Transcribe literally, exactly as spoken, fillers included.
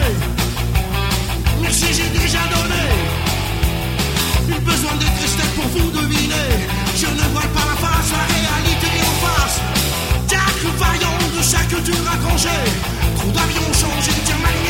Merci, j'ai déjà donné. Besoin d'être resté pour vous deviner. Je ne vois pas la face, la réalité en face. Diacre vaillant de chaque culture à congé. Trop d'avions changés, tiens,